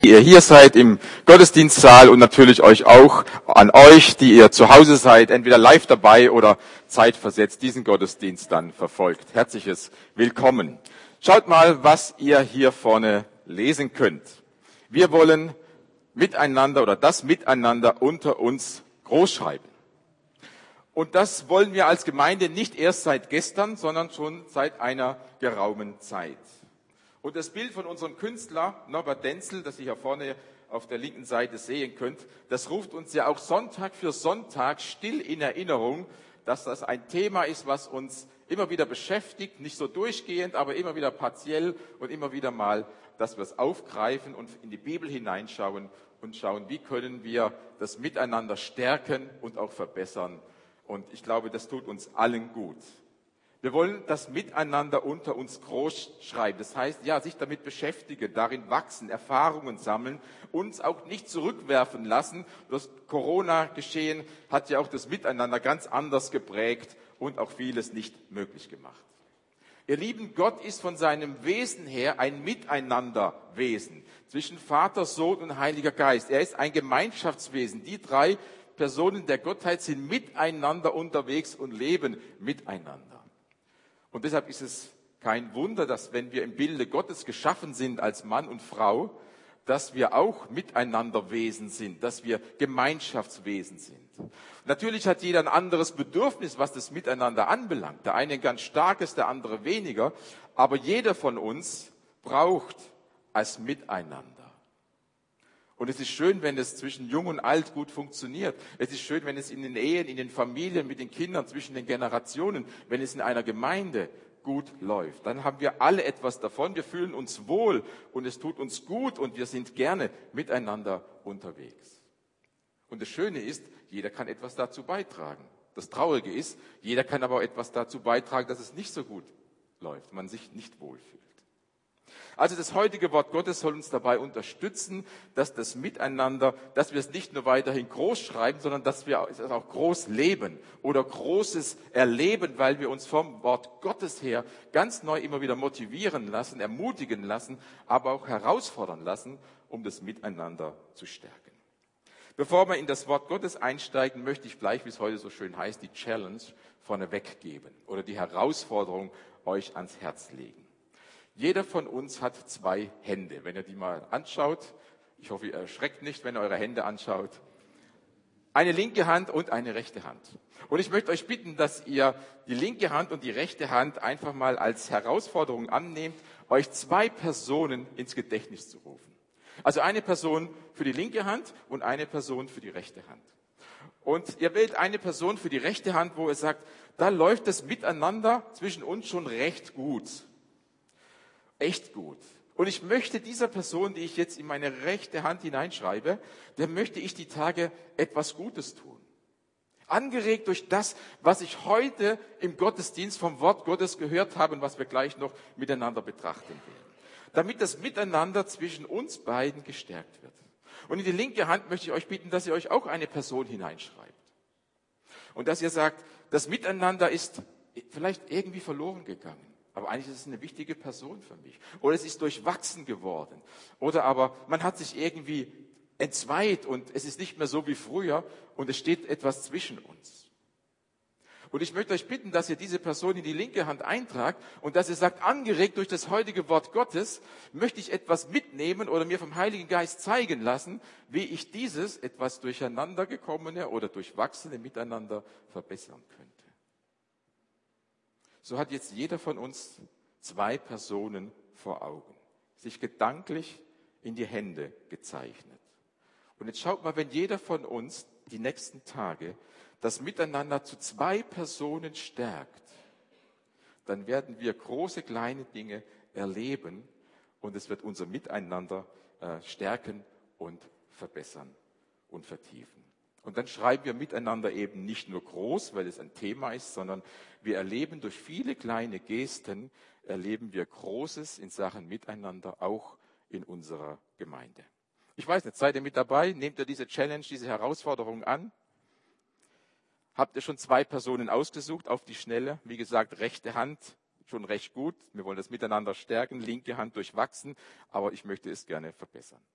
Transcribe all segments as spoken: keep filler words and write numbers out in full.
ihr hier seid im Gottesdienstsaal und natürlich euch auch an euch, die ihr zu Hause seid, entweder live dabei oder zeitversetzt diesen Gottesdienst dann verfolgt. Herzliches Willkommen. Schaut mal, was ihr hier vorne lesen könnt. Wir wollen miteinander oder das Miteinander unter uns großschreiben. Und das wollen wir als Gemeinde nicht erst seit gestern, sondern schon seit einer geraumen Zeit. Und das Bild von unserem Künstler Norbert Denzel, das ihr hier vorne auf der linken Seite sehen könnt, das ruft uns ja auch Sonntag für Sonntag still in Erinnerung, dass das ein Thema ist, was uns immer wieder beschäftigt, nicht so durchgehend, aber immer wieder partiell und immer wieder mal, dass wir es aufgreifen und in die Bibel hineinschauen und schauen, wie können wir das Miteinander stärken und auch verbessern. Und ich glaube, das tut uns allen gut. Wir wollen das Miteinander unter uns groß schreiben. Das heißt, ja, sich damit beschäftigen, darin wachsen, Erfahrungen sammeln, uns auch nicht zurückwerfen lassen. Das Corona-Geschehen hat ja auch das Miteinander ganz anders geprägt und auch vieles nicht möglich gemacht. Ihr Lieben, Gott ist von seinem Wesen her ein Miteinanderwesen zwischen Vater, Sohn und Heiliger Geist. Er ist ein Gemeinschaftswesen. Die drei Personen der Gottheit sind miteinander unterwegs und leben miteinander. Und deshalb ist es kein Wunder, dass wenn wir im Bilde Gottes geschaffen sind als Mann und Frau, dass wir auch Miteinanderwesen sind, dass wir Gemeinschaftswesen sind. Natürlich hat jeder ein anderes Bedürfnis, was das Miteinander anbelangt. Der eine ein ganz starkes, der andere weniger. Aber jeder von uns braucht als Miteinander. Und es ist schön, wenn es zwischen Jung und Alt gut funktioniert. Es ist schön, wenn es in den Ehen, in den Familien, mit den Kindern, zwischen den Generationen, wenn es in einer Gemeinde gut läuft. Dann haben wir alle etwas davon. Wir fühlen uns wohl und es tut uns gut und wir sind gerne miteinander unterwegs. Und das Schöne ist, jeder kann etwas dazu beitragen. Das Traurige ist, jeder kann aber auch etwas dazu beitragen, dass es nicht so gut läuft, man sich nicht wohlfühlt. Also das heutige Wort Gottes soll uns dabei unterstützen, dass das Miteinander, dass wir es nicht nur weiterhin groß schreiben, sondern dass wir es auch groß leben oder Großes erleben, weil wir uns vom Wort Gottes her ganz neu immer wieder motivieren lassen, ermutigen lassen, aber auch herausfordern lassen, um das Miteinander zu stärken. Bevor wir in das Wort Gottes einsteigen, möchte ich gleich, wie es heute so schön heißt, die Challenge vorneweg geben oder die Herausforderung euch ans Herz legen. Jeder von uns hat zwei Hände. Wenn ihr die mal anschaut, ich hoffe, ihr erschreckt nicht, wenn ihr eure Hände anschaut. Eine linke Hand und eine rechte Hand. Und ich möchte euch bitten, dass ihr die linke Hand und die rechte Hand einfach mal als Herausforderung annehmt, euch zwei Personen ins Gedächtnis zu rufen. Also eine Person für die linke Hand und eine Person für die rechte Hand. Und ihr wählt eine Person für die rechte Hand, wo ihr sagt, da läuft das Miteinander zwischen uns schon recht gut. Echt gut. Und ich möchte dieser Person, die ich jetzt in meine rechte Hand hineinschreibe, der möchte ich die Tage etwas Gutes tun. Angeregt durch das, was ich heute im Gottesdienst vom Wort Gottes gehört habe und was wir gleich noch miteinander betrachten werden. Damit das Miteinander zwischen uns beiden gestärkt wird. Und in die linke Hand möchte ich euch bitten, dass ihr euch auch eine Person hineinschreibt. Und dass ihr sagt, das Miteinander ist vielleicht irgendwie verloren gegangen. Aber eigentlich ist es eine wichtige Person für mich. Oder es ist durchwachsen geworden. Oder aber man hat sich irgendwie entzweit und es ist nicht mehr so wie früher und es steht etwas zwischen uns. Und ich möchte euch bitten, dass ihr diese Person in die linke Hand eintragt und dass ihr sagt, angeregt durch das heutige Wort Gottes, möchte ich etwas mitnehmen oder mir vom Heiligen Geist zeigen lassen, wie ich dieses etwas durcheinander gekommene oder durchwachsene Miteinander verbessern könnte. So hat jetzt jeder von uns zwei Personen vor Augen, sich gedanklich in die Hände gezeichnet. Und jetzt schaut mal, wenn jeder von uns die nächsten Tage das Miteinander zu zwei Personen stärkt, dann werden wir große, kleine Dinge erleben und es wird unser Miteinander äh, stärken und verbessern und vertiefen. Und dann schreiben wir miteinander eben nicht nur groß, weil es ein Thema ist, sondern wir erleben durch viele kleine Gesten, erleben wir Großes in Sachen Miteinander, auch in unserer Gemeinde. Ich weiß nicht, seid ihr mit dabei? Nehmt ihr diese Challenge, diese Herausforderung an? Habt ihr schon zwei Personen ausgesucht auf die Schnelle? Wie gesagt, rechte Hand schon recht gut. Wir wollen das Miteinander stärken, linke Hand durchwachsen, aber ich möchte es gerne verbessern.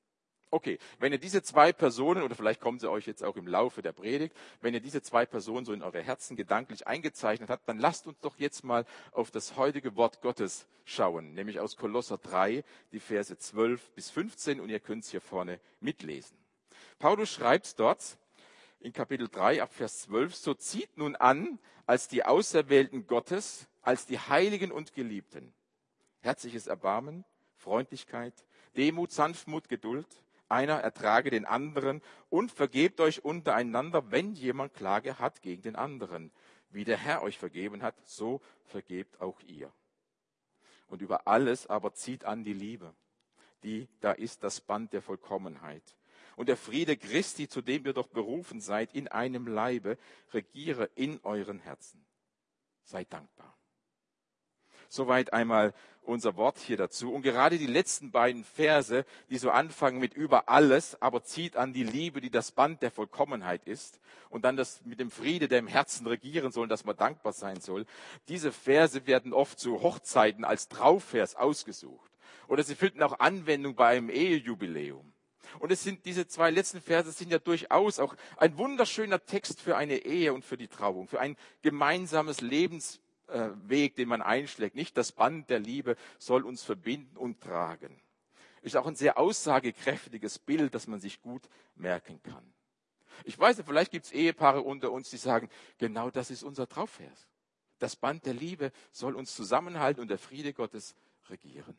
Okay, wenn ihr diese zwei Personen, oder vielleicht kommen sie euch jetzt auch im Laufe der Predigt, wenn ihr diese zwei Personen so in eure Herzen gedanklich eingezeichnet habt, dann lasst uns doch jetzt mal auf das heutige Wort Gottes schauen, nämlich aus Kolosser drei, die Verse zwölf bis fünfzehn, und ihr könnt es hier vorne mitlesen. Paulus schreibt dort in Kapitel drei ab Vers zwölf, so zieht nun an als die Auserwählten Gottes, als die Heiligen und Geliebten, herzliches Erbarmen, Freundlichkeit, Demut, Sanftmut, Geduld. Einer ertrage den anderen und vergebt euch untereinander, wenn jemand Klage hat gegen den anderen. Wie der Herr euch vergeben hat, so vergebt auch ihr. Und über alles aber zieht an die Liebe. Die, da ist das Band der Vollkommenheit. Und der Friede Christi, zu dem ihr doch berufen seid, in einem Leibe, regiere in euren Herzen. Seid dankbar. Soweit einmal unser Wort hier dazu. Und gerade die letzten beiden Verse, die so anfangen mit über alles, aber zieht an die Liebe, die das Band der Vollkommenheit ist, und dann das mit dem Friede, der im Herzen regieren soll, dass man dankbar sein soll. Diese Verse werden oft zu Hochzeiten als Trauvers ausgesucht. Oder sie finden auch Anwendung bei einem Ehejubiläum. Und es sind, diese zwei letzten Verse sind ja durchaus auch ein wunderschöner Text für eine Ehe und für die Trauung, für ein gemeinsames Lebens Weg, den man einschlägt. Nicht das Band der Liebe soll uns verbinden und tragen. Ist auch ein sehr aussagekräftiges Bild, das man sich gut merken kann. Ich weiß nicht, vielleicht gibt es Ehepaare unter uns, die sagen, genau das ist unser Trauvers. Das Band der Liebe soll uns zusammenhalten und der Friede Gottes regieren.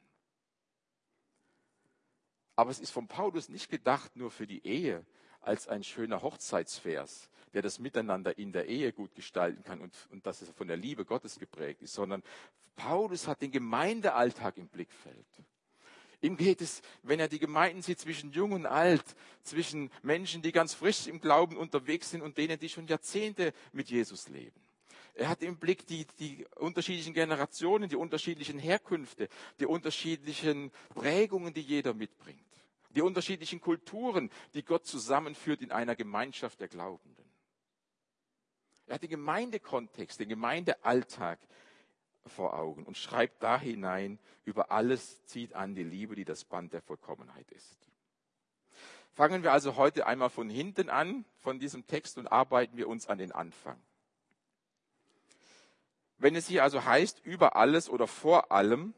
Aber es ist von Paulus nicht gedacht nur für die Ehe als ein schöner Hochzeitsvers, der das Miteinander in der Ehe gut gestalten kann und, und dass es von der Liebe Gottes geprägt ist, sondern Paulus hat den Gemeindealltag im Blickfeld. Ihm geht es, wenn er die Gemeinden sieht, zwischen Jung und Alt, zwischen Menschen, die ganz frisch im Glauben unterwegs sind und denen, die schon Jahrzehnte mit Jesus leben. Er hat im Blick die, die unterschiedlichen Generationen, die unterschiedlichen Herkünfte, die unterschiedlichen Prägungen, die jeder mitbringt. Die unterschiedlichen Kulturen, die Gott zusammenführt in einer Gemeinschaft der Glaubenden. Er hat den Gemeindekontext, den Gemeindealltag vor Augen und schreibt da hinein, über alles zieht an die Liebe, die das Band der Vollkommenheit ist. Fangen wir also heute einmal von hinten an, von diesem Text, und arbeiten wir uns an den Anfang. Wenn es hier also heißt, über alles oder vor allem,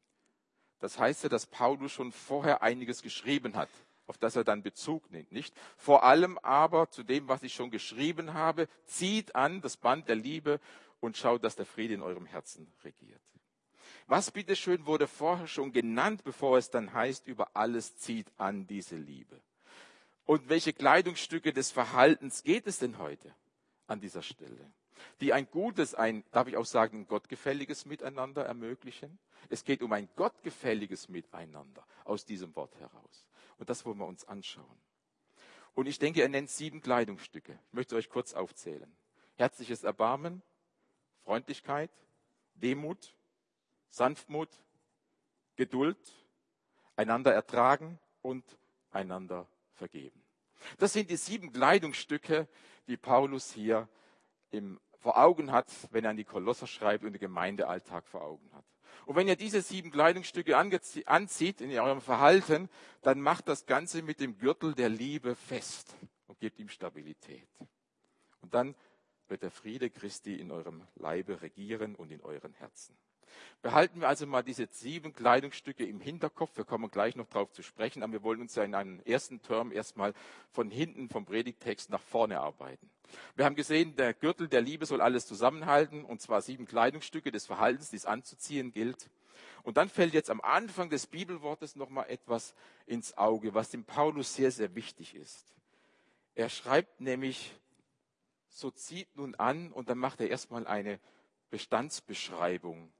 das heißt ja, dass Paulus schon vorher einiges geschrieben hat, auf das er dann Bezug nimmt, nicht? Vor allem aber zu dem, was ich schon geschrieben habe, zieht an das Band der Liebe und schaut, dass der Friede in eurem Herzen regiert. Was bitteschön wurde vorher schon genannt, bevor es dann heißt, über alles zieht an diese Liebe? Und welche Kleidungsstücke des Verhaltens geht es denn heute an dieser Stelle? Die ein gutes, ein, darf ich auch sagen, ein gottgefälliges Miteinander ermöglichen. Es geht um ein gottgefälliges Miteinander aus diesem Wort heraus. Und das wollen wir uns anschauen. Und ich denke, er nennt sieben Kleidungsstücke. Ich möchte euch kurz aufzählen. Herzliches Erbarmen, Freundlichkeit, Demut, Sanftmut, Geduld, einander ertragen und einander vergeben. Das sind die sieben Kleidungsstücke, die Paulus hier im, vor Augen hat, wenn er an die Kolosser schreibt und den Gemeindealltag vor Augen hat. Und wenn ihr diese sieben Kleidungsstücke anzieht in eurem Verhalten, dann macht das Ganze mit dem Gürtel der Liebe fest und gebt ihm Stabilität. Und dann wird der Friede Christi in eurem Leibe regieren und in euren Herzen. Behalten wir also mal diese sieben Kleidungsstücke im Hinterkopf. Wir kommen gleich noch darauf zu sprechen, aber wir wollen uns ja in einem ersten Term erstmal von hinten vom Predigttext nach vorne arbeiten. Wir haben gesehen, der Gürtel der Liebe soll alles zusammenhalten, und zwar sieben Kleidungsstücke des Verhaltens, die es anzuziehen gilt. Und dann fällt jetzt am Anfang des Bibelwortes nochmal etwas ins Auge, was dem Paulus sehr, sehr wichtig ist. Er schreibt nämlich, so zieht nun an, und dann macht er erstmal eine Bestandsbeschreibung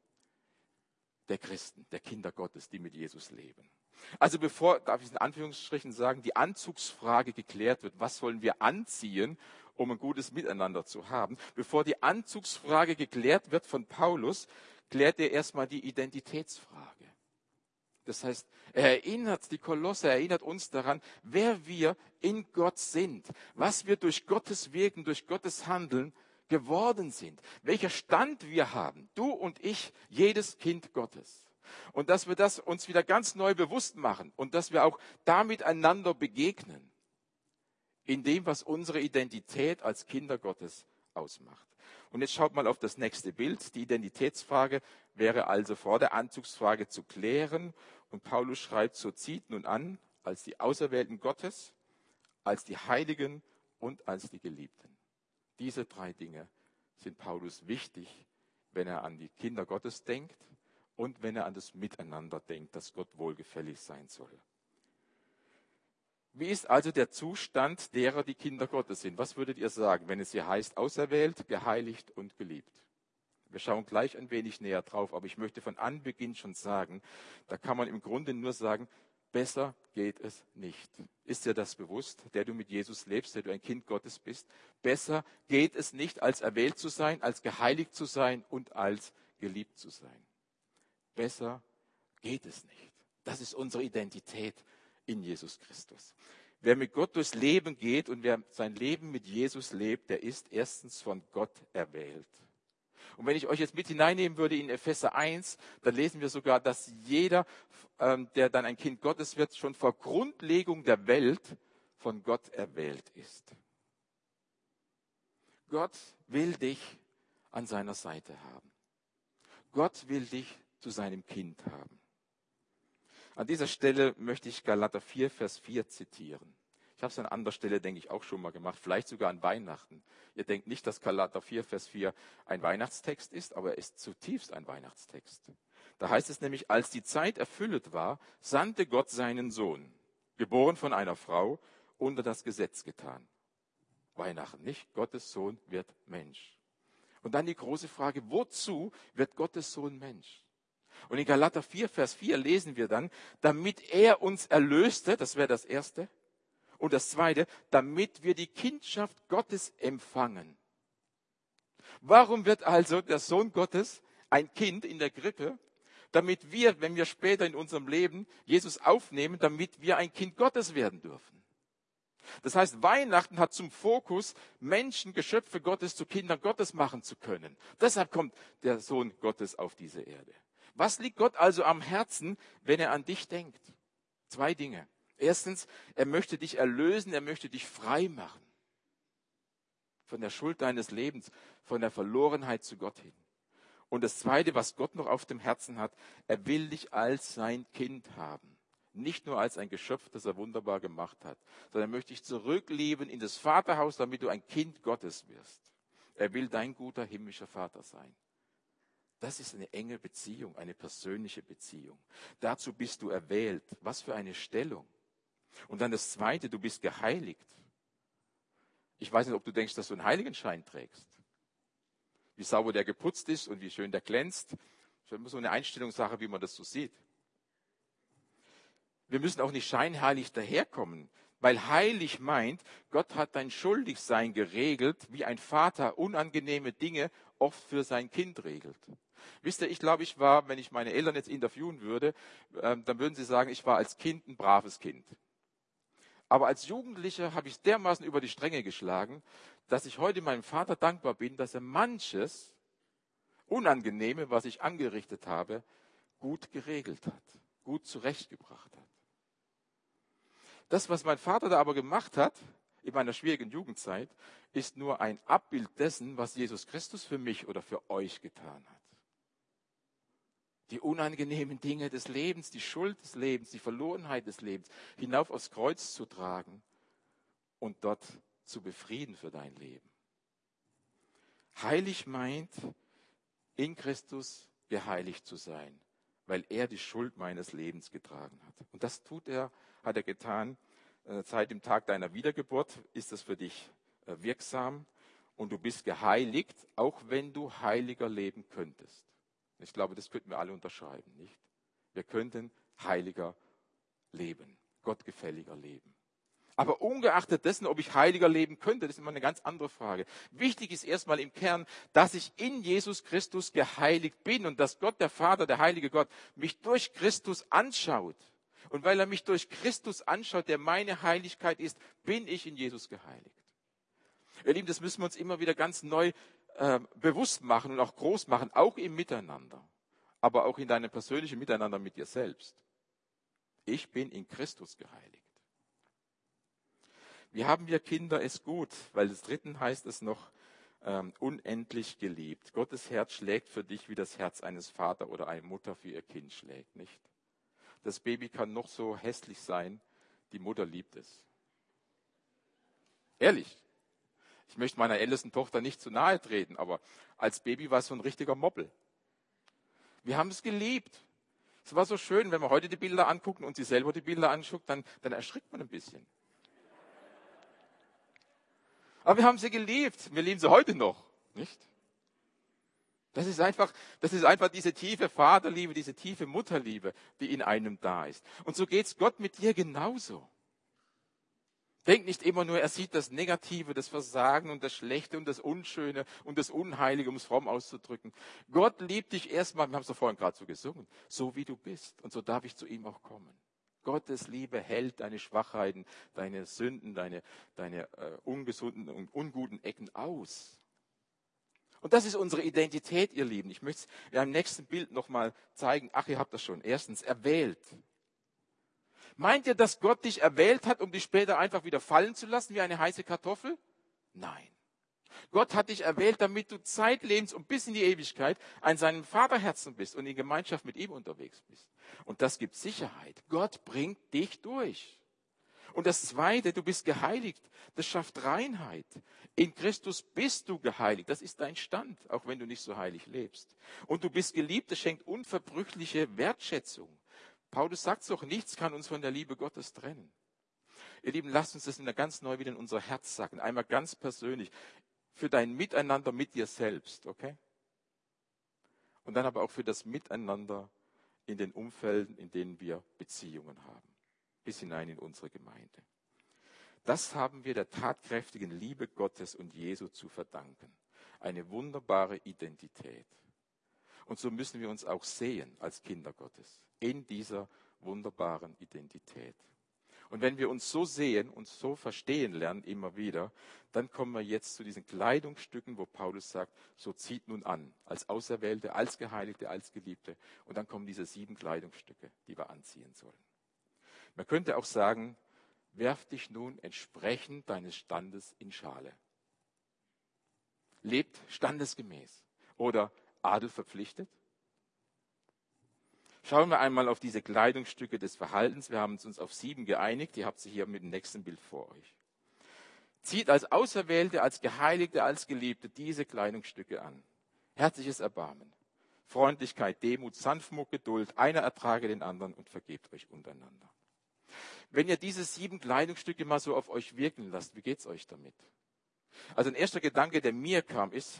der Christen, der Kinder Gottes, die mit Jesus leben. Also bevor, darf ich es in Anführungsstrichen sagen, die Anzugsfrage geklärt wird, was sollen wir anziehen, um ein gutes Miteinander zu haben, bevor die Anzugsfrage geklärt wird von Paulus, klärt er erstmal die Identitätsfrage. Das heißt, er erinnert die Kolosser, er erinnert uns daran, wer wir in Gott sind, was wir durch Gottes Wirken, durch Gottes Handeln geworden sind, welcher Stand wir haben, du und ich, jedes Kind Gottes. Und dass wir das uns wieder ganz neu bewusst machen und dass wir auch damit einander begegnen, in dem, was unsere Identität als Kinder Gottes ausmacht. Und jetzt schaut mal auf das nächste Bild. Die Identitätsfrage wäre also vor der Anzugsfrage zu klären. Und Paulus schreibt, so zieht nun an, als die Auserwählten Gottes, als die Heiligen und als die Geliebten. Diese drei Dinge sind Paulus wichtig, wenn er an die Kinder Gottes denkt und wenn er an das Miteinander denkt, das Gott wohlgefällig sein soll. Wie ist also der Zustand derer, die Kinder Gottes sind? Was würdet ihr sagen, wenn es hier heißt, auserwählt, geheiligt und geliebt? Wir schauen gleich ein wenig näher drauf, aber ich möchte von Anbeginn schon sagen, da kann man im Grunde nur sagen, besser geht es nicht. Ist dir das bewusst, der du mit Jesus lebst, der du ein Kind Gottes bist? Besser geht es nicht, als erwählt zu sein, als geheiligt zu sein und als geliebt zu sein. Besser geht es nicht. Das ist unsere Identität in Jesus Christus. Wer mit Gott durchs Leben geht und wer sein Leben mit Jesus lebt, der ist erstens von Gott erwählt. Und wenn ich euch jetzt mit hineinnehmen würde in Epheser eins, dann lesen wir sogar, dass jeder, ähm, der dann ein Kind Gottes wird, schon vor Grundlegung der Welt von Gott erwählt ist. Gott will dich an seiner Seite haben. Gott will dich zu seinem Kind haben. An dieser Stelle möchte ich Galater vier, Vers vier zitieren. Ich habe es an anderer Stelle, denke ich, auch schon mal gemacht, vielleicht sogar an Weihnachten. Ihr denkt nicht, dass Galater vier, Vers vier ein Weihnachtstext ist, aber er ist zutiefst ein Weihnachtstext. Da heißt es nämlich, als die Zeit erfüllt war, sandte Gott seinen Sohn, geboren von einer Frau, unter das Gesetz getan. Weihnachten, nicht? Gottes Sohn wird Mensch. Und dann die große Frage, wozu wird Gottes Sohn Mensch? Und in Galater vier, Vers vier lesen wir dann, damit er uns erlöste, das wäre das Erste. Und das Zweite, damit wir die Kindschaft Gottes empfangen. Warum wird also der Sohn Gottes ein Kind in der Krippe? Damit wir, wenn wir später in unserem Leben Jesus aufnehmen, damit wir ein Kind Gottes werden dürfen. Das heißt, Weihnachten hat zum Fokus, Menschen, Geschöpfe Gottes zu Kindern Gottes machen zu können. Deshalb kommt der Sohn Gottes auf diese Erde. Was liegt Gott also am Herzen, wenn er an dich denkt? Zwei Dinge. Erstens, er möchte dich erlösen, er möchte dich frei machen. Von der Schuld deines Lebens, von der Verlorenheit zu Gott hin. Und das Zweite, was Gott noch auf dem Herzen hat, er will dich als sein Kind haben. Nicht nur als ein Geschöpf, das er wunderbar gemacht hat, sondern er möchte dich zurückleben in das Vaterhaus, damit du ein Kind Gottes wirst. Er will dein guter himmlischer Vater sein. Das ist eine enge Beziehung, eine persönliche Beziehung. Dazu bist du erwählt. Was für eine Stellung. Und dann das Zweite, du bist geheiligt. Ich weiß nicht, ob du denkst, dass du einen Heiligenschein trägst. Wie sauber der geputzt ist und wie schön der glänzt. Das ist immer so eine Einstellungssache, wie man das so sieht. Wir müssen auch nicht scheinheilig daherkommen, weil heilig meint, Gott hat dein Schuldigsein geregelt, wie ein Vater unangenehme Dinge oft für sein Kind regelt. Wisst ihr, ich glaube, ich war, wenn ich meine Eltern jetzt interviewen würde, ähm, dann würden sie sagen, ich war als Kind ein braves Kind. Aber als Jugendlicher habe ich es dermaßen über die Stränge geschlagen, dass ich heute meinem Vater dankbar bin, dass er manches Unangenehme, was ich angerichtet habe, gut geregelt hat, gut zurechtgebracht hat. Das, was mein Vater da aber gemacht hat, in meiner schwierigen Jugendzeit, ist nur ein Abbild dessen, was Jesus Christus für mich oder für euch getan hat. Die unangenehmen Dinge des Lebens, die Schuld des Lebens, die Verlorenheit des Lebens hinauf aufs Kreuz zu tragen und dort zu befrieden für dein Leben. Heilig meint, in Christus geheiligt zu sein, weil er die Schuld meines Lebens getragen hat. Und das tut er, hat er getan. Seit dem Tag deiner Wiedergeburt ist es für dich wirksam und du bist geheiligt, auch wenn du heiliger leben könntest. Ich glaube, das könnten wir alle unterschreiben, nicht? Wir könnten heiliger leben, gottgefälliger leben. Aber ungeachtet dessen, ob ich heiliger leben könnte, das ist immer eine ganz andere Frage. Wichtig ist erstmal im Kern, dass ich in Jesus Christus geheiligt bin und dass Gott, der Vater, der heilige Gott, mich durch Christus anschaut. Und weil er mich durch Christus anschaut, der meine Heiligkeit ist, bin ich in Jesus geheiligt. Ihr Lieben, das müssen wir uns immer wieder ganz neu äh, bewusst machen und auch groß machen, auch im Miteinander. aber auch in deinem persönlichen Miteinander mit dir selbst. Ich bin in Christus geheiligt. Wie haben wir Kinder es gut? Weil des Dritten heißt es noch, ähm, unendlich geliebt. Gottes Herz schlägt für dich, wie das Herz eines Vaters oder einer Mutter für ihr Kind schlägt, nicht? Das Baby kann noch so hässlich sein, die Mutter liebt es. Ehrlich. Ich möchte meiner ältesten Tochter nicht zu nahe treten, aber als Baby war es so ein richtiger Moppel. Wir haben es geliebt. Es war so schön, wenn wir heute die Bilder angucken und sie selber die Bilder anschaut, dann, dann erschrickt man ein bisschen. Aber wir haben sie geliebt. Wir lieben sie heute noch, nicht? Das ist einfach, das ist einfach diese tiefe Vaterliebe, diese tiefe Mutterliebe, die in einem da ist. Und so geht's Gott mit dir genauso. Denk nicht immer nur, er sieht das Negative, das Versagen und das Schlechte und das Unschöne und das Unheilige, um es fromm auszudrücken. Gott liebt dich erstmal, wir haben es doch vorhin gerade so gesungen, so wie du bist. Und so darf ich zu ihm auch kommen. Gottes Liebe hält deine Schwachheiten, deine Sünden, deine, deine äh, ungesunden und unguten Ecken aus. Und das ist unsere Identität, ihr Lieben. Ich möchte es ja im nächsten Bild nochmal zeigen. Ach, ihr habt das schon. Erstens, erwählt. Meint ihr, dass Gott dich erwählt hat, um dich später einfach wieder fallen zu lassen wie eine heiße Kartoffel? Nein. Gott hat dich erwählt, damit du zeitlebens und bis in die Ewigkeit an seinem Vaterherzen bist und in Gemeinschaft mit ihm unterwegs bist. Und das gibt Sicherheit. Gott bringt dich durch. Und das Zweite, du bist geheiligt. Das schafft Reinheit. In Christus bist du geheiligt. Das ist dein Stand, auch wenn du nicht so heilig lebst. Und du bist geliebt. Das schenkt unverbrüchliche Wertschätzung. Paulus sagt doch, nichts kann uns von der Liebe Gottes trennen. Ihr Lieben, lasst uns das in der ganz neu wieder in unser Herz sagen. Einmal ganz persönlich. Für dein Miteinander mit dir selbst, okay? Und dann aber auch für das Miteinander in den Umfelden, in denen wir Beziehungen haben. Bis hinein in unsere Gemeinde. Das haben wir der tatkräftigen Liebe Gottes und Jesu zu verdanken. Eine wunderbare Identität. Und so müssen wir uns auch sehen als Kinder Gottes. In dieser wunderbaren Identität. Und wenn wir uns so sehen und so verstehen lernen immer wieder, dann kommen wir jetzt zu diesen Kleidungsstücken, wo Paulus sagt, so zieht nun an, als Auserwählte, als Geheiligte, als Geliebte. Und dann kommen diese sieben Kleidungsstücke, die wir anziehen sollen. Man könnte auch sagen, werf dich nun entsprechend deines Standes in Schale. Lebt standesgemäß oder Adel verpflichtet. Schauen wir einmal auf diese Kleidungsstücke des Verhaltens. Wir haben uns auf sieben geeinigt. Ihr habt sie hier mit dem nächsten Bild vor euch. Zieht als Auserwählte, als Geheiligte, als Geliebte diese Kleidungsstücke an. Herzliches Erbarmen, Freundlichkeit, Demut, Sanftmut, Geduld. Einer ertrage den anderen und vergebt euch untereinander. Wenn ihr diese sieben Kleidungsstücke mal so auf euch wirken lasst, wie geht's euch damit? Also ein erster Gedanke, der mir kam, ist,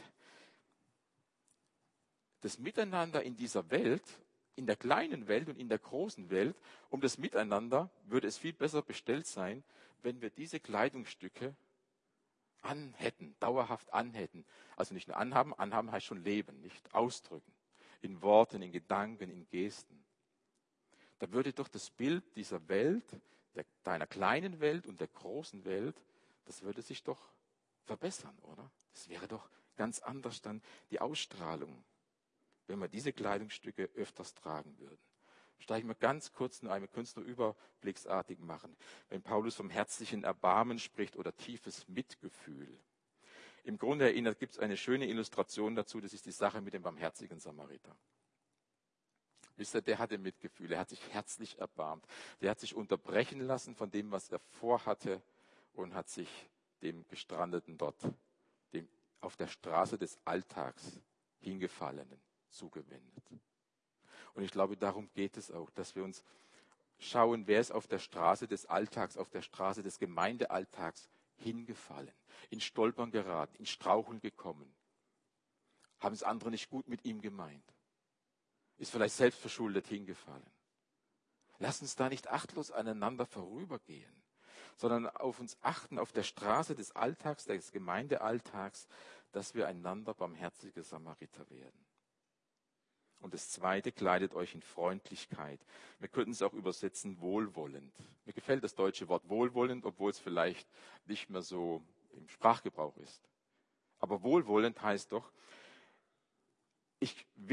das Miteinander in dieser Welt, in der kleinen Welt und in der großen Welt, um das Miteinander würde es viel besser bestellt sein, wenn wir diese Kleidungsstücke anhätten, dauerhaft anhätten. Also nicht nur anhaben, anhaben heißt schon leben, nicht ausdrücken. In Worten, in Gedanken, in Gesten. Da würde doch das Bild dieser Welt, der, deiner kleinen Welt und der großen Welt, das würde sich doch verbessern, oder? Das wäre doch ganz anders dann die Ausstrahlung, wenn wir diese Kleidungsstücke öfters tragen würden. Steigen wir ganz kurz nur ein, wir können es nur überblicksartig machen. Wenn Paulus vom herzlichen Erbarmen spricht oder tiefes Mitgefühl. Im Grunde erinnert, gibt es eine schöne Illustration dazu, das ist die Sache mit dem barmherzigen Samariter. Wisst ihr, der hatte Mitgefühl, er hat sich herzlich erbarmt. Der hat sich unterbrechen lassen von dem, was er vorhatte und hat sich dem Gestrandeten dort, dem auf der Straße des Alltags hingefallenen, zugewendet. Und ich glaube, darum geht es auch, dass wir uns schauen, wer ist auf der Straße des Alltags, auf der Straße des Gemeindealltags hingefallen, in Stolpern geraten, in Straucheln gekommen. Haben es andere nicht gut mit ihm gemeint? Ist vielleicht selbstverschuldet hingefallen. Lass uns da nicht achtlos aneinander vorübergehen, sondern auf uns achten, auf der Straße des Alltags, des Gemeindealltags, dass wir einander barmherzige Samariter werden. Und das Zweite, kleidet euch in Freundlichkeit. Wir könnten es auch übersetzen, wohlwollend. Mir gefällt das deutsche Wort wohlwollend, obwohl es vielleicht nicht mehr so im Sprachgebrauch ist. Aber wohlwollend heißt doch, ich will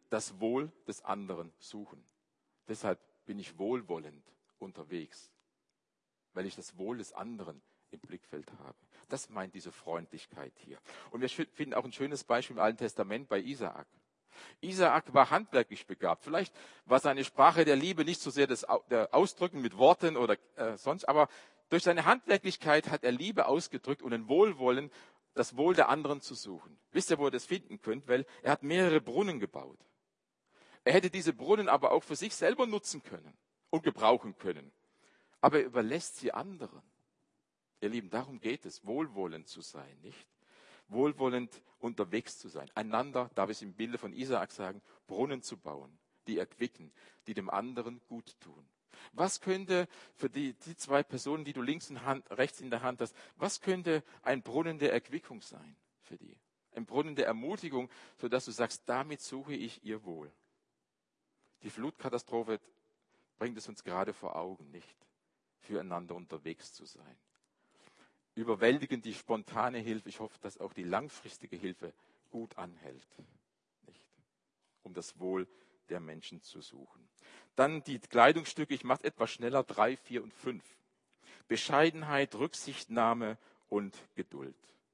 das Wohl des anderen suchen. Deshalb bin ich wohlwollend unterwegs, weil ich das Wohl des anderen im Blickfeld habe. Das meint diese Freundlichkeit hier. Und wir finden auch ein schönes Beispiel im Alten Testament bei Isaak. Isaak war handwerklich begabt. Vielleicht war seine Sprache der Liebe nicht so sehr das Ausdrücken mit Worten oder äh, sonst, aber durch seine Handwerklichkeit hat er Liebe ausgedrückt und ein Wohlwollen, das Wohl der anderen zu suchen. Wisst ihr, wo ihr das finden könnt? Weil er hat mehrere Brunnen gebaut. Er hätte diese Brunnen aber auch für sich selber nutzen können und gebrauchen können. Aber er überlässt sie anderen. Ihr Lieben, darum geht es, wohlwollend zu sein, nicht? Wohlwollend unterwegs zu sein. Einander, darf ich im Bilde von Isaak sagen, Brunnen zu bauen, die erquicken, die dem anderen gut tun. Was könnte für die, die zwei Personen, die du links in Hand, rechts in der Hand hast, was könnte ein Brunnen der Erquickung sein für die? Ein Brunnen der Ermutigung, sodass du sagst, damit suche ich ihr Wohl. Die Flutkatastrophe bringt es uns gerade vor Augen, nicht? Füreinander unterwegs zu sein. Überwältigend die spontane Hilfe. Ich hoffe, dass auch die langfristige Hilfe gut anhält, nicht? Um das Wohl der Menschen zu suchen. Dann die Kleidungsstücke, ich mache etwas schneller, drei, vier und fünf. Bescheidenheit, Rücksichtnahme und Geduld.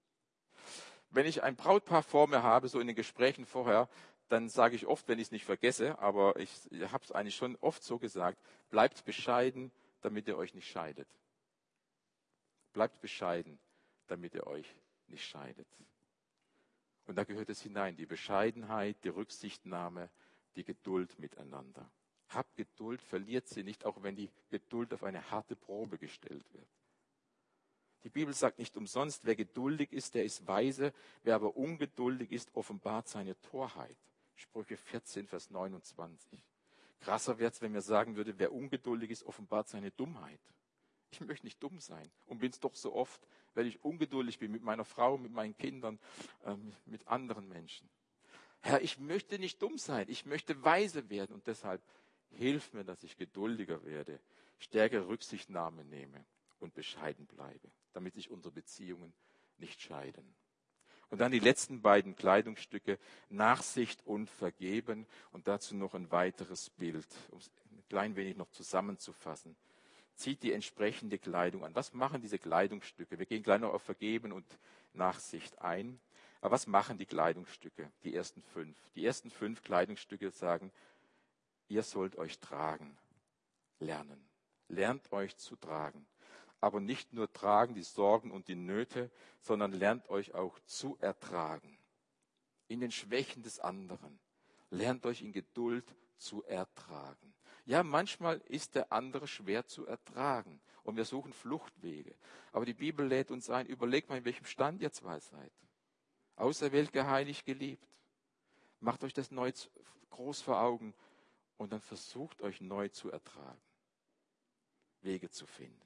Wenn ich ein Brautpaar vor mir habe, so in den Gesprächen vorher, dann sage ich oft, wenn ich es nicht vergesse, aber ich habe es eigentlich schon oft so gesagt, bleibt bescheiden, damit ihr euch nicht scheidet. Bleibt bescheiden, damit ihr euch nicht scheidet. Und da gehört es hinein, die Bescheidenheit, die Rücksichtnahme, die Geduld miteinander. Habt Geduld, verliert sie nicht, auch wenn die Geduld auf eine harte Probe gestellt wird. Die Bibel sagt nicht umsonst, wer geduldig ist, der ist weise, wer aber ungeduldig ist, offenbart seine Torheit. Sprüche vierzehn, Vers neunundzwanzig. Krasser wäre es, wenn mir sagen würde, wer ungeduldig ist, offenbart seine Dummheit. Ich möchte nicht dumm sein und bin es doch so oft, weil ich ungeduldig bin mit meiner Frau, mit meinen Kindern, äh, mit anderen Menschen. Herr, ich möchte nicht dumm sein, ich möchte weise werden und deshalb hilf mir, dass ich geduldiger werde, stärkere Rücksichtnahme nehme und bescheiden bleibe, damit sich unsere Beziehungen nicht scheiden. Und dann die letzten beiden Kleidungsstücke, Nachsicht und Vergeben. Und dazu noch ein weiteres Bild, um es ein klein wenig noch zusammenzufassen. Zieht die entsprechende Kleidung an. Was machen diese Kleidungsstücke? Wir gehen gleich noch auf Vergeben und Nachsicht ein. Aber was machen die Kleidungsstücke, die ersten fünf? Die ersten fünf Kleidungsstücke sagen, ihr sollt euch tragen, lernen. Lernt euch zu tragen. Aber nicht nur tragen die Sorgen und die Nöte, sondern lernt euch auch zu ertragen. In den Schwächen des anderen. Lernt euch in Geduld zu ertragen. Ja, manchmal ist der andere schwer zu ertragen und wir suchen Fluchtwege. Aber die Bibel lädt uns ein, überlegt mal, in welchem Stand ihr zwei seid. Auserwählt, geheiligt, geliebt. Macht euch das neu groß vor Augen und dann versucht euch neu zu ertragen. Wege zu finden.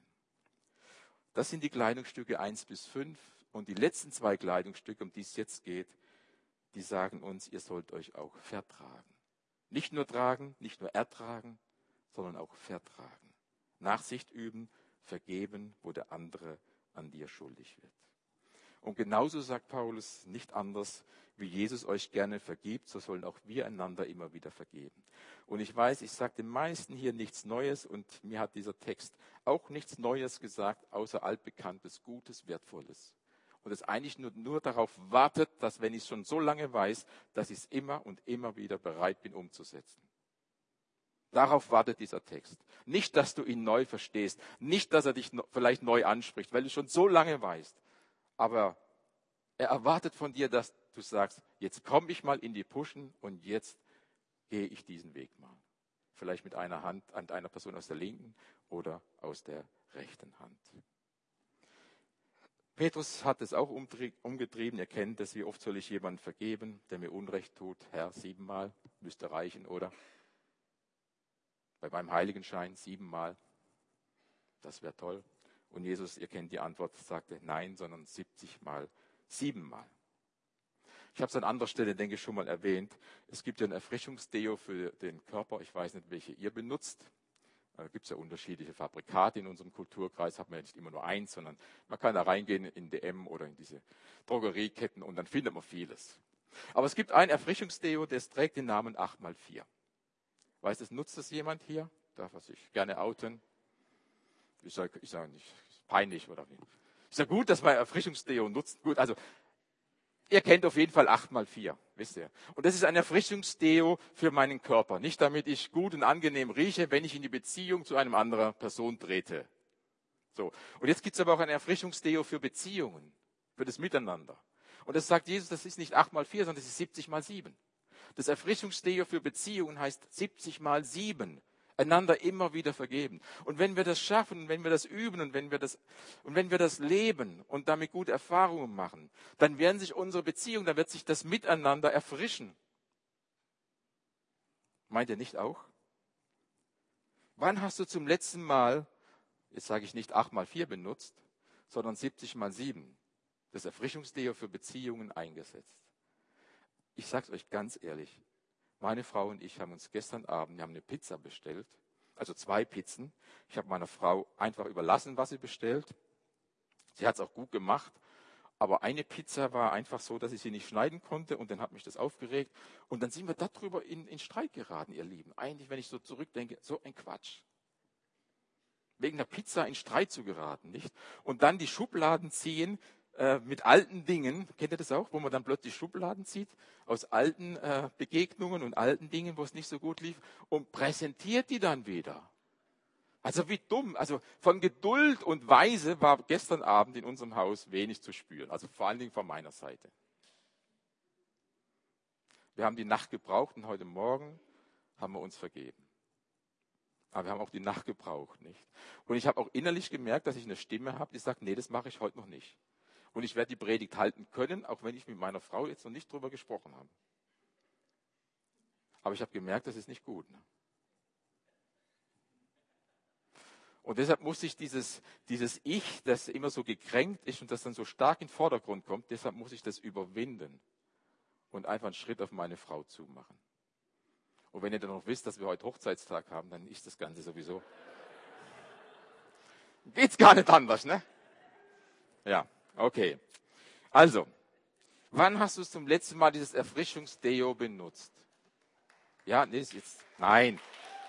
Das sind die Kleidungsstücke eins bis fünf und die letzten zwei Kleidungsstücke, um die es jetzt geht, die sagen uns, ihr sollt euch auch vertragen. Nicht nur tragen, nicht nur ertragen, sondern auch vertragen. Nachsicht üben, vergeben, wo der andere an dir schuldig wird. Und genauso sagt Paulus, nicht anders, wie Jesus euch gerne vergibt, so sollen auch wir einander immer wieder vergeben. Und ich weiß, ich sage den meisten hier nichts Neues und mir hat dieser Text auch nichts Neues gesagt, außer altbekanntes, Gutes, Wertvolles. Und es eigentlich nur, nur darauf wartet, dass wenn ich es schon so lange weiß, dass ich es immer und immer wieder bereit bin umzusetzen. Darauf wartet dieser Text. Nicht, dass du ihn neu verstehst, nicht, dass er dich vielleicht neu anspricht, weil du schon so lange weißt. Aber er erwartet von dir, dass du sagst, jetzt komme ich mal in die Puschen und jetzt gehe ich diesen Weg mal. Vielleicht mit einer Hand an einer Person aus der linken oder aus der rechten Hand. Petrus hat es auch umgetrieben. Ihr kennt es, wie oft soll ich jemandem vergeben, der mir Unrecht tut? Herr, siebenmal, müsste reichen, oder? Bei meinem Heiligenschein siebenmal. Das wäre toll. Und Jesus, ihr kennt die Antwort, sagte nein, sondern siebzig Mal, siebenmal. Ich habe es an anderer Stelle, denke ich, schon mal erwähnt. Es gibt ja ein Erfrischungsdeo für den Körper. Ich weiß nicht, welche ihr benutzt. Da gibt es ja unterschiedliche Fabrikate in unserem Kulturkreis. Hat man ja nicht immer nur eins, sondern man kann da reingehen in D M oder in diese Drogerieketten und dann findet man vieles. Aber es gibt ein Erfrischungsdeo, das trägt den Namen acht mal vier. Weiß das, nutzt das jemand hier? Darf er sich gerne outen? Ich sage ich sag nicht, ist peinlich oder wie. Ist ja gut, dass man Erfrischungsdeo nutzt. Gut, also ihr kennt auf jeden Fall acht mal vier, wisst ihr. Und das ist ein Erfrischungsdeo für meinen Körper. Nicht damit ich gut und angenehm rieche, wenn ich in die Beziehung zu einer anderen Person trete. So. Und jetzt gibt es aber auch ein Erfrischungsdeo für Beziehungen, für das Miteinander. Und das sagt Jesus, das ist nicht acht mal vier, sondern das ist siebzig mal sieben. Das Erfrischungsdeo für Beziehungen heißt siebzig mal sieben. Einander immer wieder vergeben. Und wenn wir das schaffen, wenn wir das üben und wenn wir das, und wenn wir das leben und damit gute Erfahrungen machen, dann werden sich unsere Beziehungen, dann wird sich das Miteinander erfrischen. Meint ihr nicht auch? Wann hast du zum letzten Mal, jetzt sage ich nicht acht mal vier benutzt, sondern siebzig mal sieben, das Erfrischungsdeo für Beziehungen eingesetzt? Ich sage es euch ganz ehrlich, meine Frau und ich haben uns gestern Abend, wir haben eine Pizza bestellt, also zwei Pizzen. Ich habe meiner Frau einfach überlassen, was sie bestellt. Sie hat es auch gut gemacht, aber eine Pizza war einfach so, dass ich sie nicht schneiden konnte und dann hat mich das aufgeregt. Und dann sind wir darüber in, in Streit geraten, ihr Lieben. Eigentlich, wenn ich so zurückdenke, so ein Quatsch. Wegen der Pizza in Streit zu geraten, nicht? Und dann die Schubladen ziehen, mit alten Dingen, kennt ihr das auch, wo man dann plötzlich Schubladen zieht, aus alten äh, Begegnungen und alten Dingen, wo es nicht so gut lief, und präsentiert die dann wieder. Also wie dumm, also von Geduld und Weise war gestern Abend in unserem Haus wenig zu spüren, also vor allen Dingen von meiner Seite. Wir haben die Nacht gebraucht und heute Morgen haben wir uns vergeben. Aber wir haben auch die Nacht gebraucht, nicht? Und ich habe auch innerlich gemerkt, dass ich eine Stimme habe, die sagt, nee, das mache ich heute noch nicht. Und ich werde die Predigt halten können, auch wenn ich mit meiner Frau jetzt noch nicht drüber gesprochen habe. Aber ich habe gemerkt, das ist nicht gut. Ne? Und deshalb muss ich dieses, dieses Ich, das immer so gekränkt ist und das dann so stark in den Vordergrund kommt, deshalb muss ich das überwinden und einfach einen Schritt auf meine Frau zumachen. Und wenn ihr dann noch wisst, dass wir heute Hochzeitstag haben, dann ist das Ganze sowieso. Geht's gar nicht anders, ne? Ja. Okay, also, wann hast du zum letzten Mal dieses Erfrischungsdeo benutzt? Ja, nee, ist jetzt, nein.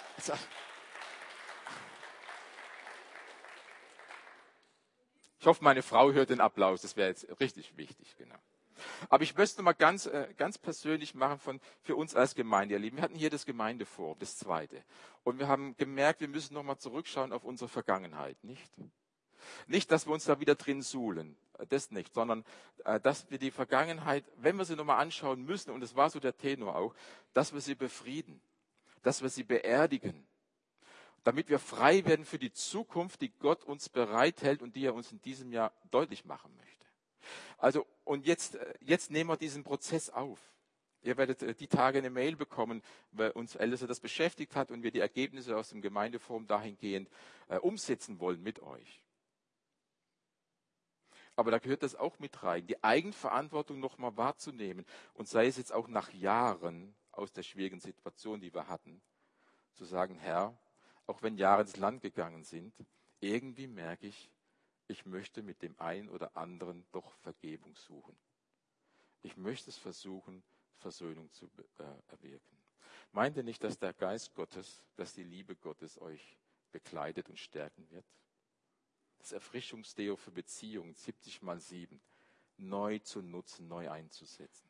Ich hoffe, meine Frau hört den Applaus, das wäre jetzt richtig wichtig, genau. Aber ich möchte mal ganz, äh, ganz persönlich machen von, für uns als Gemeinde, ihr Lieben. Wir hatten hier das Gemeindeforum, das zweite. Und wir haben gemerkt, wir müssen nochmal zurückschauen auf unsere Vergangenheit, nicht? Nicht, dass wir uns da wieder drin suhlen, das nicht, sondern äh, dass wir die Vergangenheit, wenn wir sie nochmal anschauen müssen, und das war so der Tenor auch, dass wir sie befrieden, dass wir sie beerdigen, damit wir frei werden für die Zukunft, die Gott uns bereithält und die er uns in diesem Jahr deutlich machen möchte. Also, und jetzt, jetzt nehmen wir diesen Prozess auf. Ihr werdet die Tage eine Mail bekommen, weil uns Alice das beschäftigt hat und wir die Ergebnisse aus dem Gemeindeforum dahingehend äh, umsetzen wollen mit euch. Aber da gehört das auch mit rein, die Eigenverantwortung nochmal wahrzunehmen. Und sei es jetzt auch nach Jahren aus der schwierigen Situation, die wir hatten, zu sagen, Herr, auch wenn Jahre ins Land gegangen sind, irgendwie merke ich, ich möchte mit dem einen oder anderen doch Vergebung suchen. Ich möchte es versuchen, Versöhnung zu äh, erwirken. Meint ihr nicht, dass der Geist Gottes, dass die Liebe Gottes euch begleitet und stärken wird? Das Erfrischungsdeo für Beziehungen, siebzig mal sieben, neu zu nutzen, neu einzusetzen.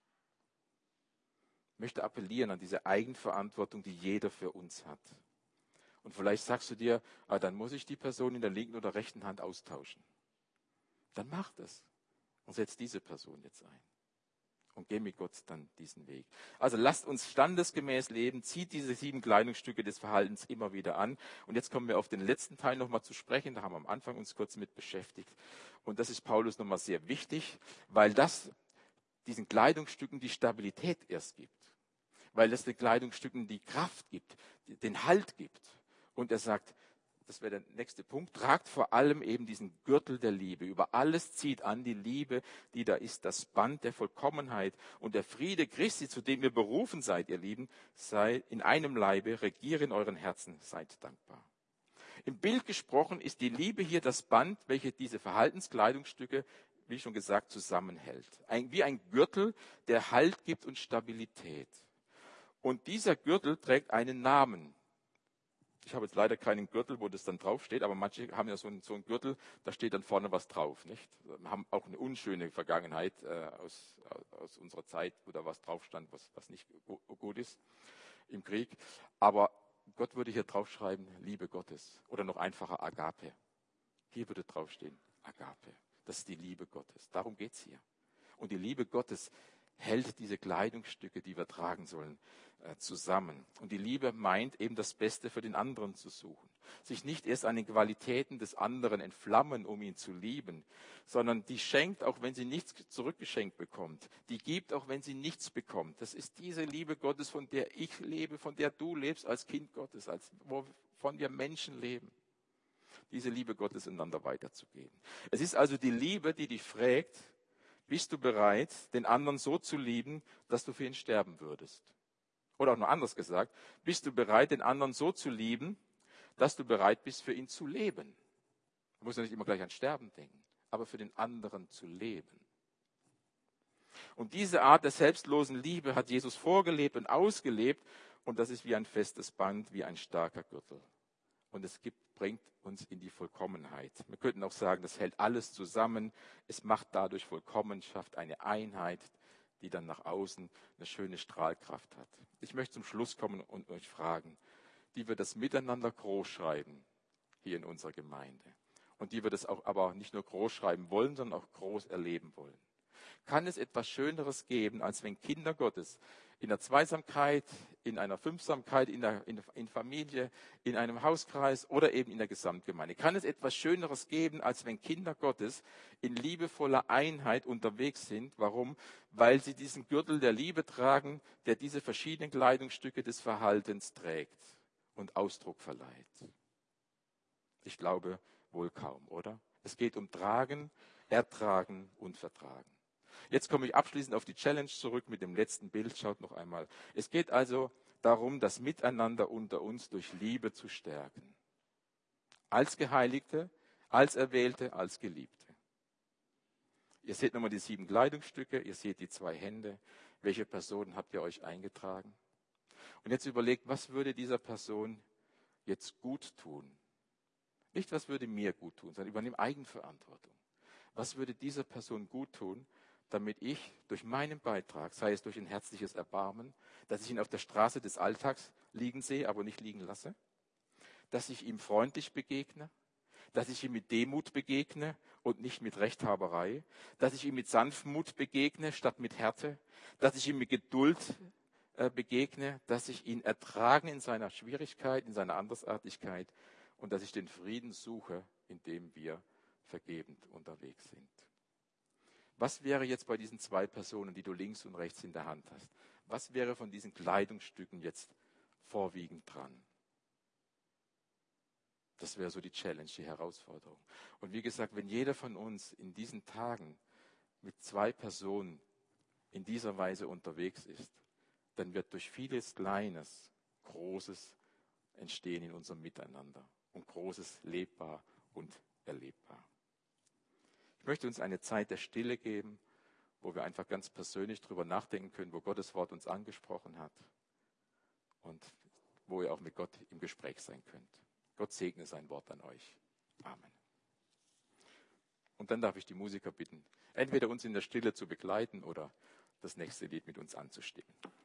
Ich möchte appellieren an diese Eigenverantwortung, die jeder für uns hat. Und vielleicht sagst du dir, ah, dann muss ich die Person in der linken oder rechten Hand austauschen. Dann mach das und setz diese Person jetzt ein. Und geh mit Gott dann diesen Weg. Also lasst uns standesgemäß leben, zieht diese sieben Kleidungsstücke des Verhaltens immer wieder an. Und jetzt kommen wir auf den letzten Teil nochmal zu sprechen. Da haben wir am Anfang uns kurz mit beschäftigt. Und das ist Paulus nochmal sehr wichtig, weil das diesen Kleidungsstücken die Stabilität erst gibt. Weil das den Kleidungsstücken die Kraft gibt, den Halt gibt. Und er sagt, das wäre der nächste Punkt, tragt vor allem eben diesen Gürtel der Liebe. Über alles zieht an die Liebe, die da ist, das Band der Vollkommenheit. Und der Friede Christi, zu dem ihr berufen seid, ihr Lieben, sei in einem Leibe, regiere in euren Herzen, seid dankbar. Im Bild gesprochen ist die Liebe hier das Band, welche diese Verhaltenskleidungsstücke wie schon gesagt, zusammenhält. Ein, wie ein Gürtel, der Halt gibt und Stabilität. Und dieser Gürtel trägt einen Namen. Ich habe jetzt leider keinen Gürtel, wo das dann draufsteht, aber manche haben ja so einen, so einen Gürtel, da steht dann vorne was drauf, nicht? Wir haben auch eine unschöne Vergangenheit äh, aus, aus unserer Zeit, wo da was drauf stand, was, was nicht gut ist im Krieg. Aber Gott würde hier draufschreiben, Liebe Gottes. Oder noch einfacher, Agape. Hier würde draufstehen, Agape. Das ist die Liebe Gottes. Darum geht es hier. Und die Liebe Gottes hält diese Kleidungsstücke, die wir tragen sollen, zusammen. Und die Liebe meint eben das Beste für den anderen zu suchen. Sich nicht erst an den Qualitäten des anderen entflammen, um ihn zu lieben, sondern die schenkt, auch wenn sie nichts zurückgeschenkt bekommt. Die gibt, auch wenn sie nichts bekommt. Das ist diese Liebe Gottes, von der ich lebe, von der du lebst als Kind Gottes, als wovon wir Menschen leben. Diese Liebe Gottes einander weiterzugeben. Es ist also die Liebe, die dich fragt, bist du bereit, den anderen so zu lieben, dass du für ihn sterben würdest? Oder auch nur anders gesagt, bist du bereit, den anderen so zu lieben, dass du bereit bist, für ihn zu leben? Du musst ja nicht immer gleich an Sterben denken, aber für den anderen zu leben. Und diese Art der selbstlosen Liebe hat Jesus vorgelebt und ausgelebt. Und das ist wie ein festes Band, wie ein starker Gürtel. Und es gibt, bringt uns in die Vollkommenheit. Wir könnten auch sagen, das hält alles zusammen. Es macht dadurch vollkommen, schafft eine Einheit, die dann nach außen eine schöne Strahlkraft hat. Ich möchte zum Schluss kommen und euch fragen, die wir das miteinander groß schreiben hier in unserer Gemeinde. Und die wir das auch aber nicht nur groß schreiben wollen, sondern auch groß erleben wollen. Kann es etwas Schöneres geben, als wenn Kinder Gottes in der Zweisamkeit, in einer Fünfsamkeit, in der in, in Familie, in einem Hauskreis oder eben in der Gesamtgemeinde? Kann es etwas Schöneres geben, als wenn Kinder Gottes in liebevoller Einheit unterwegs sind? Warum? Weil sie diesen Gürtel der Liebe tragen, der diese verschiedenen Kleidungsstücke des Verhaltens trägt und Ausdruck verleiht. Ich glaube wohl kaum, oder? Es geht um Tragen, Ertragen und Vertragen. Jetzt komme ich abschließend auf die Challenge zurück mit dem letzten Bild. Schaut noch einmal. Es geht also darum, das Miteinander unter uns durch Liebe zu stärken. Als Geheiligte, als Erwählte, als Geliebte. Ihr seht nochmal die sieben Kleidungsstücke, ihr seht die zwei Hände. Welche Personen habt ihr euch eingetragen? Und jetzt überlegt, was würde dieser Person jetzt gut tun? Nicht, was würde mir gut tun, sondern übernimm Eigenverantwortung. Was würde dieser Person gut tun, damit ich durch meinen Beitrag, sei es durch ein herzliches Erbarmen, dass ich ihn auf der Straße des Alltags liegen sehe, aber nicht liegen lasse, dass ich ihm freundlich begegne, dass ich ihm mit Demut begegne und nicht mit Rechthaberei, dass ich ihm mit Sanftmut begegne statt mit Härte, dass ich ihm mit Geduld äh, begegne, dass ich ihn ertrage in seiner Schwierigkeit, in seiner Andersartigkeit und dass ich den Frieden suche, indem wir vergebend unterwegs sind. Was wäre jetzt bei diesen zwei Personen, die du links und rechts in der Hand hast? Was wäre von diesen Kleidungsstücken jetzt vorwiegend dran? Das wäre so die Challenge, die Herausforderung. Und wie gesagt, wenn jeder von uns in diesen Tagen mit zwei Personen in dieser Weise unterwegs ist, dann wird durch vieles Kleines Großes entstehen in unserem Miteinander und Großes lebbar und erlebbar. Ich möchte uns eine Zeit der Stille geben, wo wir einfach ganz persönlich darüber nachdenken können, wo Gottes Wort uns angesprochen hat und wo ihr auch mit Gott im Gespräch sein könnt. Gott segne sein Wort an euch. Amen. Und dann darf ich die Musiker bitten, entweder uns in der Stille zu begleiten oder das nächste Lied mit uns anzustimmen.